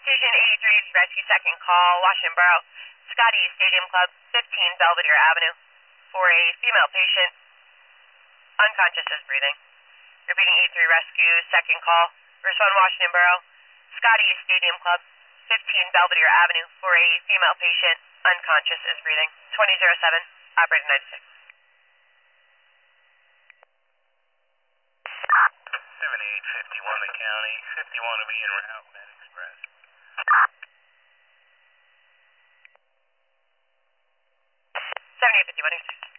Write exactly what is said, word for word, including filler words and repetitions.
Station eighty-three, rescue second call, Washington Borough, Scotty Stadium Club, fifteen Belvedere Avenue, for a female patient, unconscious is breathing. Repeating eighty-three rescue, second call, respond Washington Borough, Scotty Stadium Club, fifteen Belvedere Avenue, for a female patient, unconscious is breathing. twenty oh seven, operator ninety-six. seventy-eight fifty-one the county, fifty-one will be en route, Med Express. seventy-eight fifty-one,